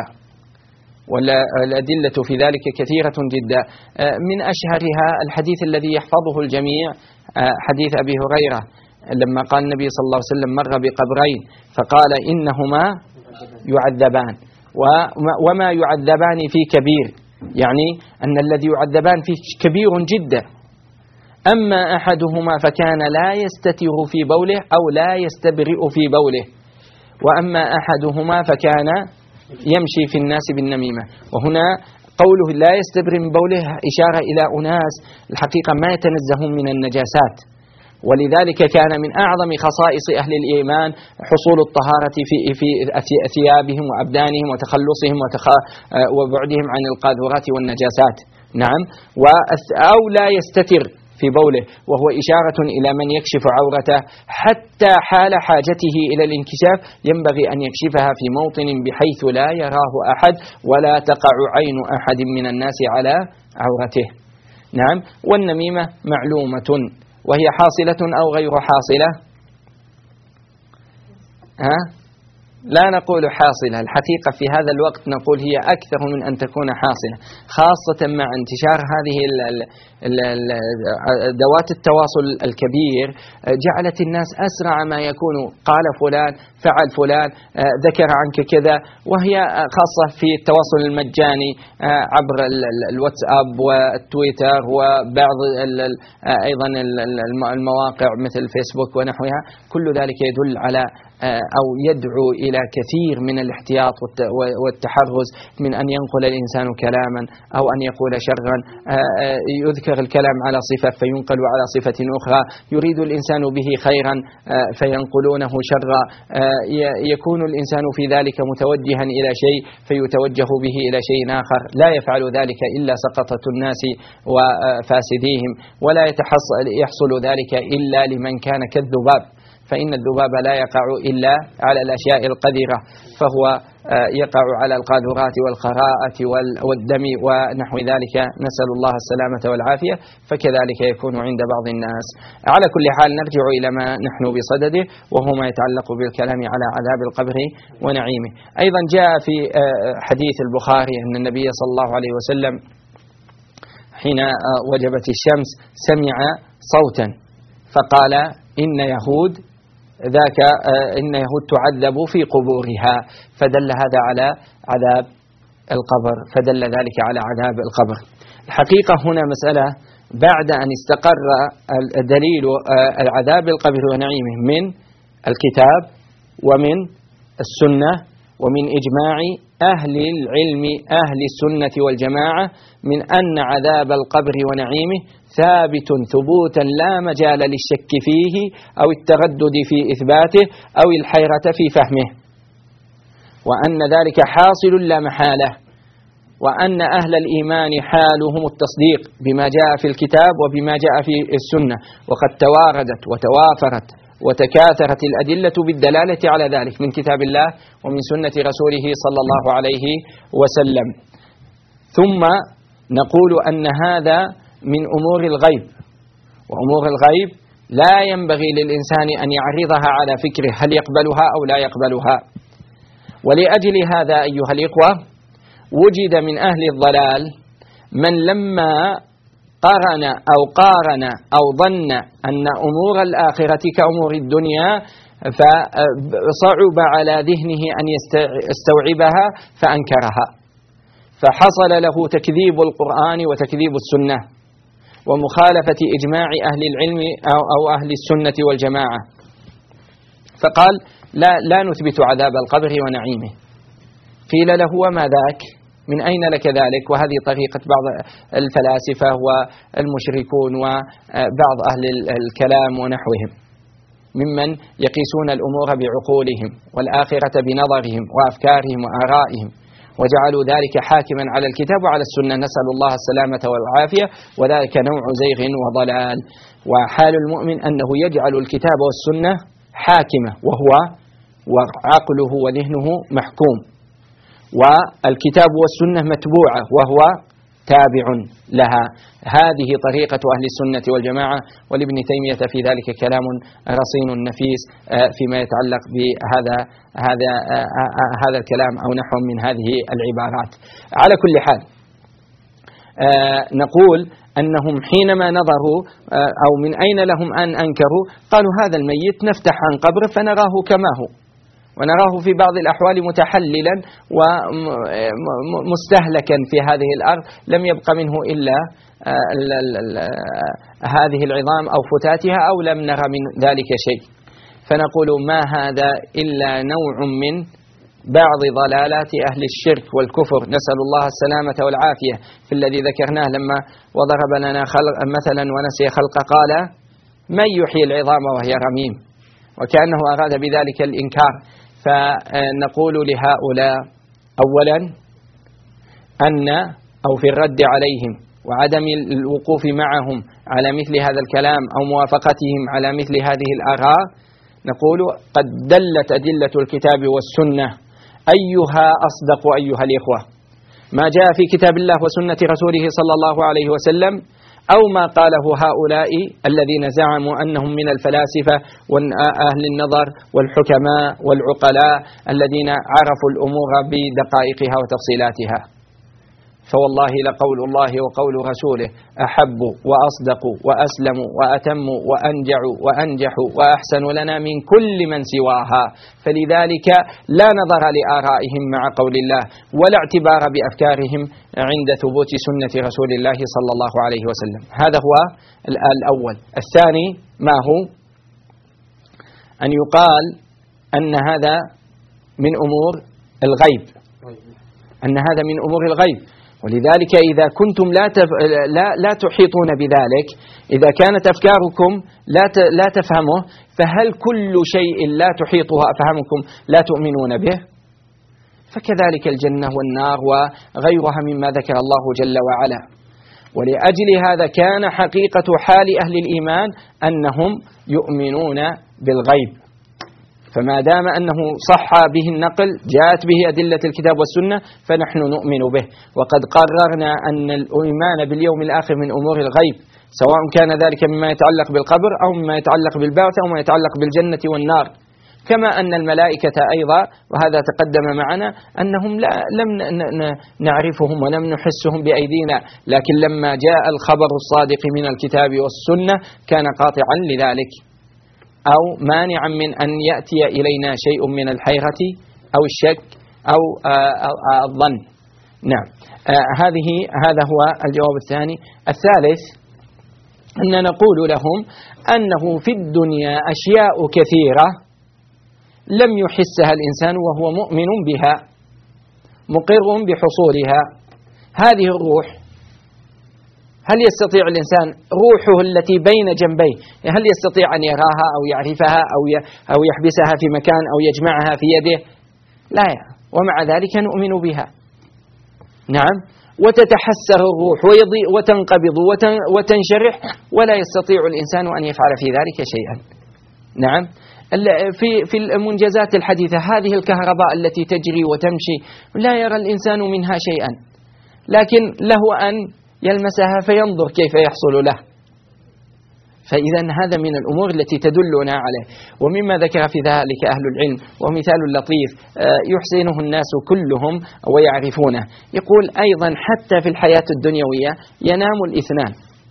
والأدلة في ذلك كثيرة جدا. من أشهرها الحديث الذي يحفظه الجميع، حديث أبي هريرة لما قال النبي صلى الله عليه وسلم: مر بقبرين فقال: إنهما يعذبان وما يعذبان في كبير، يعني أن الذي يعذبان فيه كبير جدا. أما أحدهما فكان لا يستتر في بوله أو لا يستبرئ في بوله، وأما أحدهما فكان يمشي في الناس بالنميمة. وهنا قوله لا يستبرئ من بوله إشارة إلى أناس الحقيقة ما يتنزهون من النجاسات، ولذلك كان من أعظم خصائص أهل الإيمان حصول الطهارة في ثيابهم وأبدانهم وتخلصهم وبعدهم عن القاذورات والنجاسات. نعم. أو لا يستتر في بوله، وهو إشارة إلى من يكشف عورته حتى حال حاجته إلى الانكشاف ينبغي أن يكشفها في موطن بحيث لا يراه أحد ولا تقع عين أحد من الناس على عورته. نعم. والنميمة معلومة، وهي حاصلة أو غير حاصلة؟ لا نقول حاصلة، الحقيقة في هذا الوقت نقول هي أكثر من أن تكون حاصلة، خاصة مع انتشار هذه ذوات التواصل الكبير جعلت الناس أسرع ما يكون قال فلان فعل فلان ذكر عنك كذا، وهي خاصة في التواصل المجاني عبر الواتساب والتويتر وبعض أيضا المواقع مثل الفيسبوك ونحوها. كل ذلك يدل على أو يدعو إلى كثير من الاحتياط والتحرز من أن ينقل الإنسان كلاما أو أن يقول شرا، يذكر الكلام على صفة فينقل على صفة أخرى، يريد الإنسان به خيرا فينقلونه شرا، يكون الإنسان في ذلك متوجها إلى شيء فيتوجه به إلى شيء آخر. لا يفعل ذلك إلا سقطة الناس وفاسديهم، ولا يحصل ذلك إلا لمن كان كالذباب، فإن الذباب لا يقع إلا على الأشياء القذرة، فهو يقع على القاذورات والخراءة والدم ونحو ذلك، نسأل الله السلامة والعافية. فكذلك يكون عند بعض الناس. على كل حال نرجع إلى ما نحن بصدده، وهو ما يتعلق بالكلام على عذاب القبر ونعيمه. أيضا جاء في حديث البخاري أن النبي صلى الله عليه وسلم حين وجبت الشمس سمع صوتا فقال إن يهود تعذب في قبورها، فدل هذا على عذاب القبر، فدل ذلك على عذاب القبر. الحقيقة هنا مسألة بعد أن استقر الدليل العذاب القبر ونعيمه من الكتاب ومن السنة ومن إجماع أهل العلم أهل السنة والجماعة من أن عذاب القبر ونعيمه ثابت ثبوتا لا مجال للشك فيه أو التردد في إثباته أو الحيرة في فهمه، وأن ذلك حاصل لا محالة، وأن أهل الإيمان حالهم التصديق بما جاء في الكتاب وبما جاء في السنة، وقد تواردت وتوافرت وتكاثرت الأدلة بالدلالة على ذلك من كتاب الله ومن سنة رسوله صلى الله عليه وسلم. ثم نقول أن هذا من أمور الغيب، وأمور الغيب لا ينبغي للإنسان أن يعرضها على فكره هل يقبلها أو لا يقبلها. ولأجل هذا أيها الإخوة وجد من أهل الضلال من لما قارن أو ظن أن أمور الآخرة كأمور الدنيا فصعب على ذهنه أن يستوعبها فأنكرها، فحصل له تكذيب القرآن وتكذيب السنة ومخالفة إجماع أهل العلم أو أهل السنة والجماعة، فقال لا نثبت عذاب القبر ونعيمه. قيل له وما ذاك؟ من أين لك ذلك؟ وهذه طريقة بعض الفلاسفة والمشركون وبعض أهل الكلام ونحوهم ممن يقيسون الأمور بعقولهم والآخرة بنظرهم وأفكارهم وآرائهم، وجعلوا ذلك حاكما على الكتاب وعلى السنة، نسأل الله السلامة والعافية، وذلك نوع زيغ وضلال. وحال المؤمن أنه يجعل الكتاب والسنة حاكمة وهو وعقله وذهنه محكوم، والكتاب والسنة متبوعة وهو تابع لها. هذه طريقة أهل السنة والجماعة، ولابن تيمية في ذلك كلام رصين نفيس فيما يتعلق هذا الكلام أو نحو من هذه العبارات. على كل حال نقول أنهم حينما نظروا أو من أين لهم أن أنكروا قالوا هذا الميت نفتح عن قبره فنراه كما هو، ونراه في بعض الأحوال متحللا ومستهلكا في هذه الأرض، لم يبق منه إلا هذه العظام أو فتاتها أو لم نرى من ذلك شيء. فنقول ما هذا إلا نوع من بعض ضلالات أهل الشرك والكفر، نسأل الله السلامة والعافية. في الذي ذكرناه لما وضرب لنا مثلا ونسي خلقه قال من يحيي العظام وهي رميم، وكأنه أراد بذلك الإنكار. فنقول لهؤلاء أولا أو في الرد عليهم وعدم الوقوف معهم على مثل هذا الكلام أو موافقتهم على مثل هذه الآراء، نقول قد دلت أدلة الكتاب والسنة أيها أصدق أيها الإخوة، ما جاء في كتاب الله وسنة رسوله صلى الله عليه وسلم أو ما قاله هؤلاء الذين زعموا أنهم من الفلاسفة وأهل النظر والحكماء والعقلاء الذين عرفوا الأمور بدقائقها وتفصيلاتها. فوالله لقول الله وقول رسوله أحب وأصدق وأسلم وأتم وأنجع وأنجح وأحسن لنا من كل من سواها. فلذلك لا نظر لآرائهم مع قول الله ولا اعتبار بأفكارهم عند ثبوت سنة رسول الله صلى الله عليه وسلم. هذا هو الأول. الثاني ما هو؟ أن يقال أن هذا من أمور الغيب، أن هذا من أمور الغيب. ولذلك إذا كنتم لا تحيطون بذلك، إذا كانت أفكاركم لا تفهمه، فهل كل شيء لا تحيطه أفهمكم لا تؤمنون به؟ فكذلك الجنة والنار وغيرها مما ذكر الله جل وعلا. ولأجل هذا كان حقيقة حال أهل الإيمان أنهم يؤمنون بالغيب، فما دام أنه صح به النقل جاءت به أدلة الكتاب والسنة فنحن نؤمن به. وقد قررنا أن الإيمان باليوم الآخر من أمور الغيب، سواء كان ذلك مما يتعلق بالقبر أو مما يتعلق بالبعث أو ما يتعلق بالجنة والنار. كما أن الملائكة أيضا، وهذا تقدم معنا، أنهم لم نعرفهم ولم نحسهم بأيدينا، لكن لما جاء الخبر الصادق من الكتاب والسنة كان قاطعا لذلك، أو مانعا من أن يأتي إلينا شيء من الحيرة أو الشك أو الظن. نعم، هذا هو الجواب الثاني. الثالث أن نقول لهم أنه في الدنيا أشياء كثيرة لم يحسها الإنسان وهو مؤمن بها مقر بحصولها. هذه الروح، هل يستطيع الإنسان روحه التي بين جنبيه هل يستطيع أن يراها أو يعرفها أو يحبسها في مكان أو يجمعها في يده؟ لا، ومع ذلك نؤمن بها. نعم، وتتحسر الروح وتنقبض وتنشرح ولا يستطيع الإنسان أن يفعل في ذلك شيئا. نعم، في المنجزات الحديثة هذه الكهرباء التي تجري وتمشي لا يرى الإنسان منها شيئا، لكن له أن يلمسها فينظر كيف يحصل له. فإذا هذا من الأمور التي تدلنا عليه. ومما ذكر في ذلك أهل العلم ومثال لطيف يحسنه الناس كلهم ويعرفونه، يقول أيضا حتى في الحياة الدنيوية ينام الاثنان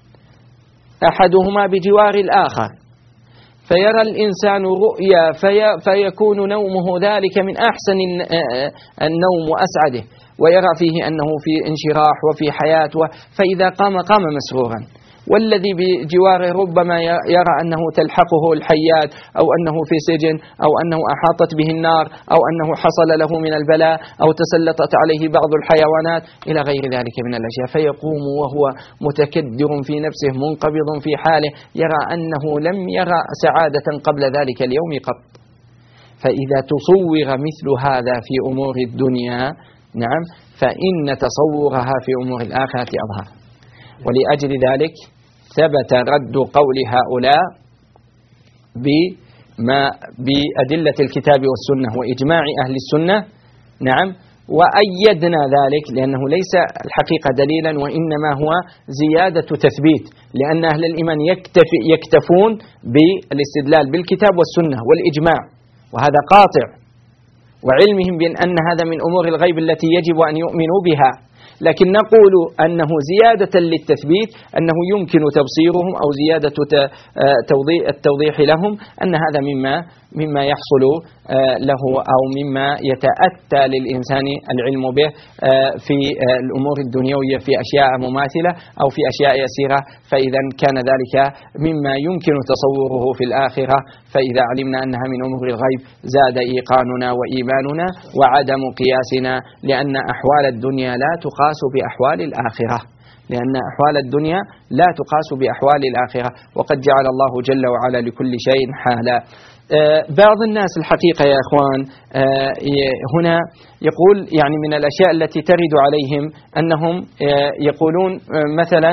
أحدهما بجوار الآخر، فيرى الإنسان رؤيا فيكون نومه ذلك من أحسن النوم وأسعده، ويرى فيه أنه في انشراح وفي حياة، فإذا قام مسرورا. والذي بجواره ربما يرى أنه تلحقه الحيات أو أنه في سجن أو أنه أحاطت به النار أو أنه حصل له من البلاء أو تسلطت عليه بعض الحيوانات إلى غير ذلك من الأشياء، فيقوم وهو متكدر في نفسه منقبض في حاله، يرى أنه لم يرى سعادة قبل ذلك اليوم قط. فإذا تصور مثل هذا في أمور الدنيا، نعم، فإن تصورها في أمور الآخرة أظهر. ولأجل ذلك ثبت رد قول هؤلاء بأدلة الكتاب والسنة وإجماع أهل السنة. نعم، وأيدنا ذلك لأنه ليس الحقيقة دليلا وإنما هو زيادة تثبيت، لأن أهل الإيمان يكتفون بالاستدلال بالكتاب والسنة والإجماع، وهذا قاطع، وعلمهم بأن هذا من أمور الغيب التي يجب أن يؤمنوا بها. لكن نقول أنه زيادة للتثبيت أنه يمكن تبصيرهم أو زيادة التوضيح لهم أن هذا مما يحصل له أو مما يتأتى للإنسان العلم به في الأمور الدنيوية في أشياء مماثلة أو في أشياء يسيرة. فإذا كان ذلك مما يمكن تصوره في الآخرة، فإذا علمنا أنها من أمور الغيب زاد إيقاننا وإيماننا وعدم قياسنا، لأن أحوال الدنيا لا تقاس بأحوال الآخرة، لأن أحوال الدنيا لا تقاس بأحوال الآخرة، وقد جعل الله جل وعلا لكل شيء حالا. بعض الناس الحقيقة يا إخوان هنا يقول يعني من الأشياء التي ترد عليهم أنهم يقولون مثلا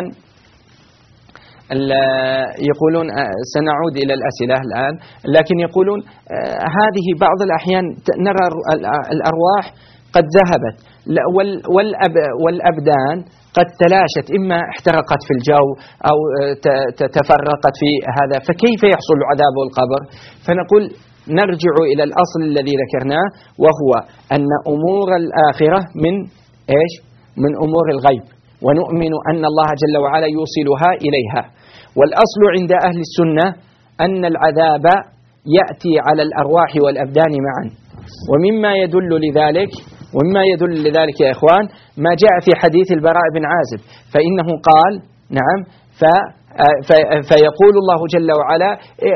يقولون سنعود إلى الأسئلة الآن، لكن يقولون هذه بعض الأحيان نرى الأرواح قد ذهبت والأبدان قد تلاشت، إما احترقت في الجو أو تفرقت في هذا، فكيف يحصل عذاب القبر؟ فنقول نرجع إلى الأصل الذي ذكرناه، وهو أن أمور الآخرة من أمور الغيب، ونؤمن أن الله جل وعلا يوصلها إليها. والأصل عند أهل السنة أن العذاب يأتي على الأرواح والأبدان معا. ومما يدل لذلك يا إخوان ما جاء في حديث البراء بن عازب، فإنه قال نعم فيقول الله جل وعلا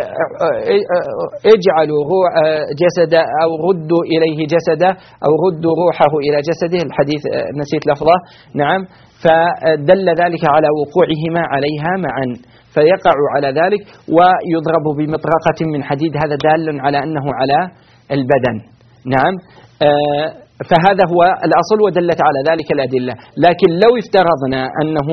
اجعلوا جسده أو ردوا إليه جسده أو ردوا روحه إلى جسده، الحديث نسيت لفظه، نعم، فدل ذلك على وقوعهما عليها معا، فيقع على ذلك ويضرب بمطرقة من حديد، هذا دال على أنه على البدن، نعم. فهذا هو الأصل ودلت على ذلك الأدلة. لكن لو افترضنا أنه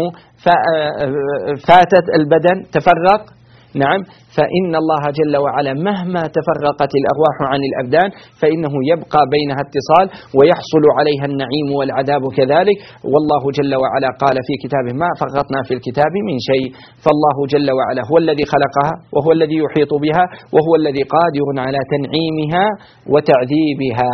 فاتت البدن تفرق، نعم، فإن الله جل وعلا مهما تفرقت الأرواح عن الأبدان فإنه يبقى بينها اتصال ويحصل عليها النعيم والعذاب كذلك. والله جل وعلا قال في كتابه ما فرطنا في الكتاب من شيء، فالله جل وعلا هو الذي خلقها وهو الذي يحيط بها وهو الذي قادر على تنعيمها وتعذيبها،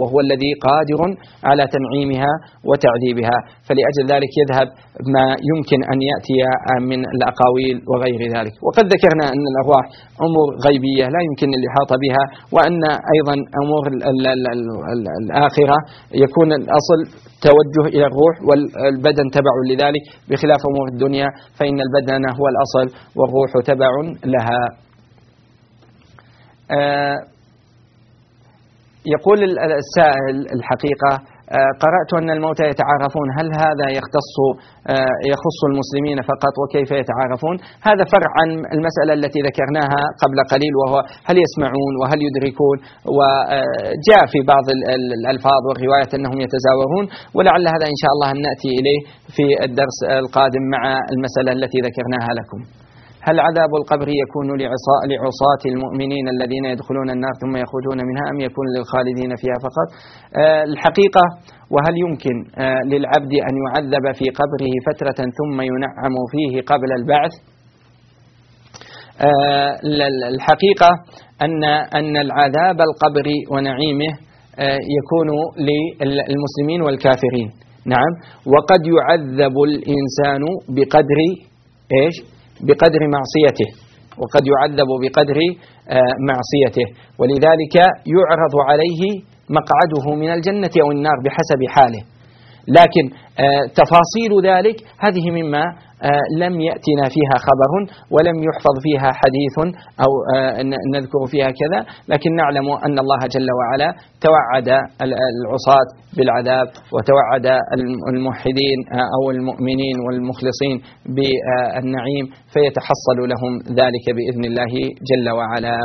وتعذيبها. فلأجل ذلك يذهب ما يمكن أن يأتي من الأقاويل وغير ذلك. وقد ذكرنا أن الأرواح أمور غيبية لا يمكن الإحاطة بها، وأن أيضا أمور الآخرة يكون الأصل توجه إلى الروح والبدن تبع لذلك، بخلاف أمور الدنيا فإن البدن هو الأصل والروح تبع لها. يقول السائل الحقيقة قرأت أن الموتى يتعارفون، هل هذا يخص المسلمين فقط وكيف يتعارفون؟ هذا فرع عن المسألة التي ذكرناها قبل قليل، وهو هل يسمعون وهل يدركون، وجاء في بعض الألفاظ والروايات أنهم يتزاورون، ولعل هذا إن شاء الله أن نأتي إليه في الدرس القادم مع المسألة التي ذكرناها لكم. هل عذاب القبر يكون لعصاة المؤمنين الذين يدخلون النار ثم يخرجون منها، أم يكون للخالدين فيها فقط؟ الحقيقة، وهل يمكن للعبد أن يعذب في قبره فترة ثم ينعم فيه قبل البعث؟ الحقيقة أن العذاب القبر ونعيمه يكون للمسلمين والكافرين، نعم، وقد يعذب الإنسان بقدر معصيته، ولذلك يعرض عليه مقعده من الجنة أو النار بحسب حاله. لكن تفاصيل ذلك هذه مما لم يأتنا فيها خبر ولم يحفظ فيها حديث أو نذكر فيها كذا، لكن نعلم أن الله جل وعلا توعد العصاة بالعذاب وتوعد الموحدين أو المؤمنين والمخلصين بالنعيم، فيتحصل لهم ذلك بإذن الله جل وعلا.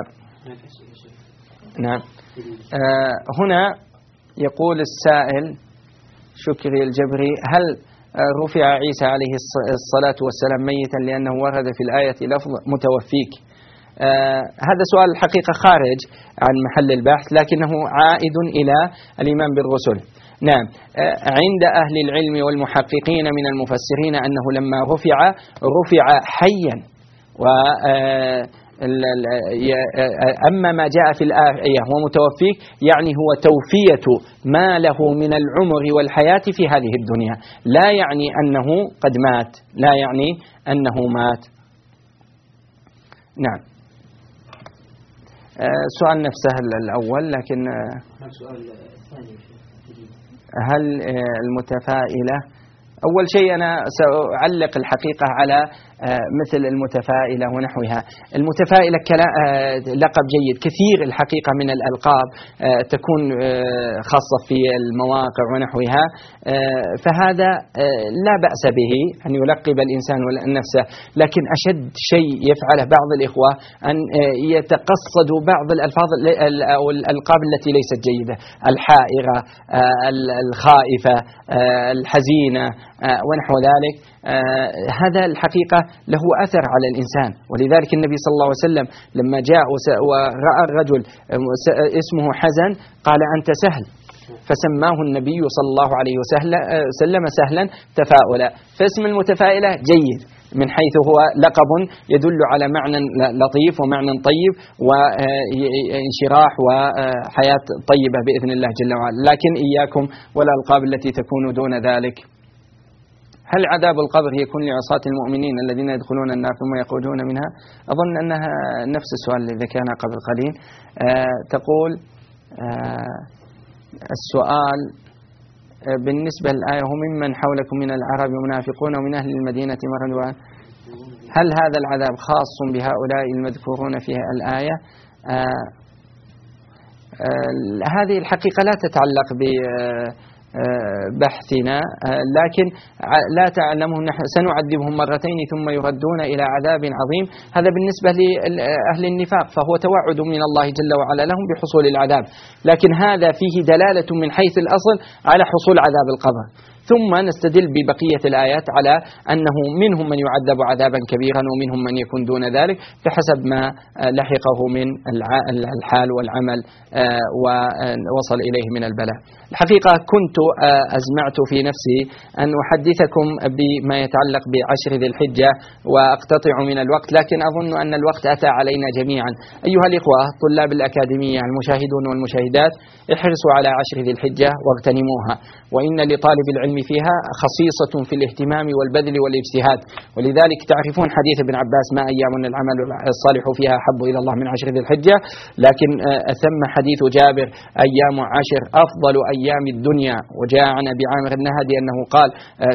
نعم. هنا يقول السائل شكري الجبري: هل رفع عيسى عليه الصلاة والسلام ميتا لأنه ورد في الآية لفظ متوفيك؟ هذا سؤال الحقيقة خارج عن محل البحث، لكنه عائد إلى الإيمان بالرسل. نعم، عند أهل العلم والمحققين من المفسرين أنه لما رفع حيا، أما ما جاء في الآية هو متوفيك يعني هو توفية ما له من العمر والحياة في هذه الدنيا، لا يعني أنه قد مات، لا يعني أنه مات. نعم. سؤال نفسه الأول، لكن هل المتفائلة، أول شيء أنا سأعلق الحقيقة على مثل المتفائلة ونحوها. المتفائلة لقب جيد، كثير الحقيقة من الألقاب تكون خاصة في المواقع ونحوها، فهذا لا بأس به أن يلقب الإنسان نفسه، لكن أشد شيء يفعله بعض الإخوة أن يتقصدوا بعض الألفاظ أو الألقاب التي ليست جيدة، الحائرة، الخائفة، الحزينة ونحو ذلك. هذا الحقيقة له أثر على الإنسان، ولذلك النبي صلى الله عليه وسلم لما جاء ورأى الرجل اسمه حزن قال أنت سهل، فسماه النبي صلى الله عليه وسلم سهلا تفاؤلا. فاسم المتفائلة جيد من حيث هو لقب يدل على معنى لطيف ومعنى طيب وانشراح وحياة طيبة بإذن الله جل وعلا، لكن إياكم والألقاب التي تكون دون ذلك. هل عذاب القبر يكون لعصاة المؤمنين الذين يدخلون النار ثم يخرجون منها؟ أظن أنها نفس السؤال الذي كان قبل قليل. تقول السؤال بالنسبة للآية وممن حولكم من العرب منافقون ومن أهل المدينة مردوا، هل هذا العذاب خاص بهؤلاء المذكورون في الآية؟ هذه الحقيقة لا تتعلق بحثنا، لكن لا تعلمهم، نحن سنعذبهم مرتين ثم يردون إلى عذاب عظيم. هذا بالنسبة لأهل النفاق فهو توعد من الله جل وعلا لهم بحصول العذاب، لكن هذا فيه دلالة من حيث الأصل على حصول عذاب القبر. ثم نستدل ببقية الآيات على أنه منهم من يعذب عذابا كبيرا ومنهم من يكون دون ذلك بحسب ما لحقه من الحال والعمل ووصل إليه من البلاء. الحقيقة كنت أزمعت في نفسي أن أحدثكم بما يتعلق بعشر ذي الحجة وأقتطع من الوقت، لكن أظن أن الوقت أتى علينا جميعا. أيها الإخوة طلاب الأكاديمية المشاهدون والمشاهدات، احرصوا على عشر ذي الحجة واغتنموها، وإن لطالب العلم فيها خصيصة في الاهتمام والبذل والاجتهاد، ولذلك تعرفون حديث ابن عباس ما أيام العمل الصالح فيها أحب إلى الله من عشر ذي الحجة، لكن ثم حديث جابر أيام عشر أفضل أيام الدنيا. وجاء عن أبي عامر النهدي أنه قال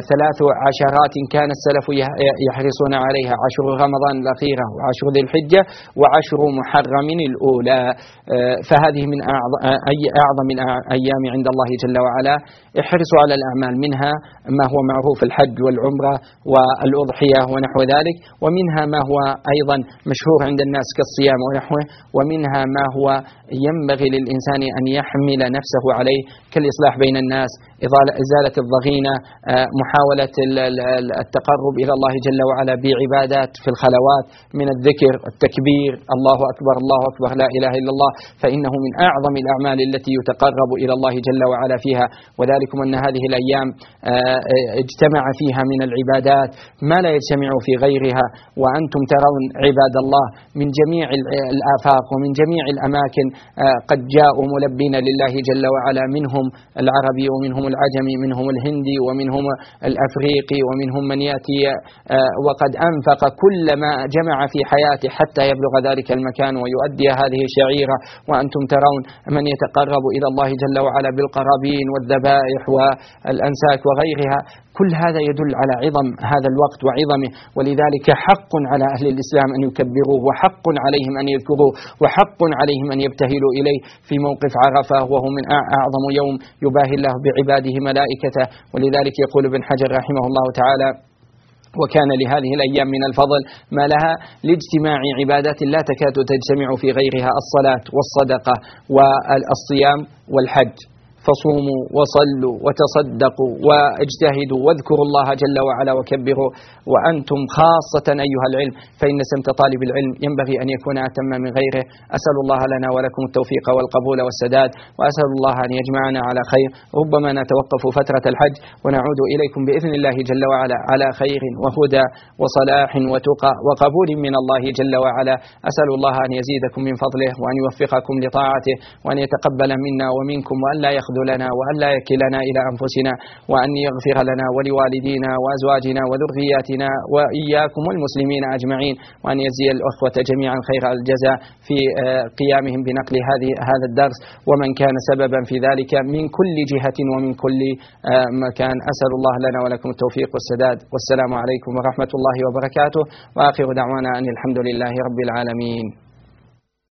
13 كان السلف يحرصون عليها: 10 رمضان الأخيرة، و10 ذي الحجة، و10 محرم الأولى. فهذه من أعظم الأيام عند الله جل وعلا. احرصوا على الأعمال، منها ما هو معروف الحج والعمرة والأضحية ونحو ذلك، ومنها ما هو أيضا مشهور عند الناس كالصيام ونحوه، ومنها ما هو ينبغي للإنسان أن يحمل نفسه عليه كالإصلاح بين الناس، إزالة الضغينة، محاولة التقرب إلى الله جل وعلا بعبادات في الخلوات من الذكر، التكبير، الله أكبر الله أكبر لا إله إلا الله، فإنه من أعظم الأعمال التي يتقرب إلى الله جل وعلا فيها. وذلكم أن هذه الأيام اجتمع فيها من العبادات ما لا يجتمع في غيرها، وأنتم ترون عباد الله من جميع الآفاق ومن جميع الأماكن قد جاءوا ملبين لله جل وعلا، منهم العربي ومنهم العجمي، منهم الهندي ومنهم الأفريقي، ومنهم من يأتي وقد أنفق كل ما جمع في حياته حتى يبلغ ذلك المكان ويؤدي هذه الشعيرة، وأنتم ترون من يتقرب إلى الله جل وعلا بالقرابين والذبائح والأنساك وغيرها. كل هذا يدل على عظم هذا الوقت وعظمه، ولذلك حق على أهل الإسلام أن يكبروه، وحق عليهم أن يذكروه، وحق عليهم أن يبتهلوا إليه في موقف عرفة، وهو من أعظم يوم يباهي الله بعباده ملائكته. ولذلك يقول ابن حجر رحمه الله تعالى: وكان لهذه الأيام من الفضل ما لها لاجتماع عبادات لا تكاد تجتمع في غيرها: الصلاة والصدقة والصيام والحج. فصوموا وصلوا وتصدقوا واجتهدوا واذكروا الله جل وعلا وكبروا، وأنتم خاصة أيها العلم، فإن سمت طالب العلم ينبغي أن يكون أتم من غيره. أسأل الله لنا ولكم التوفيق والقبول والسداد، وأسأل الله أن يجمعنا على خير. ربما نتوقف فترة الحج ونعود إليكم بإذن الله جل وعلا على خير وهدى وصلاح وتقى وقبول من الله جل وعلا. أسأل الله أن يزيدكم من فضله وأن يوفقكم لطاعته وأن يتقبل منا ومنكم وأن لا يخذلنا وأن لا يكلنا إلى أنفسنا، وأن يغفر لنا ولوالدينا وأزواجنا وذرياتنا وإياكم والمسلمين أجمعين، وأن يجزي الأخوة جميعا خير الجزاء في قيامهم بنقل هذا الدرس، ومن كان سببا في ذلك من كل جهة ومن كل مكان. أسأل الله لنا ولكم التوفيق والسداد، والسلام عليكم ورحمة الله وبركاته، وآخر دعوانا أن الحمد لله رب العالمين.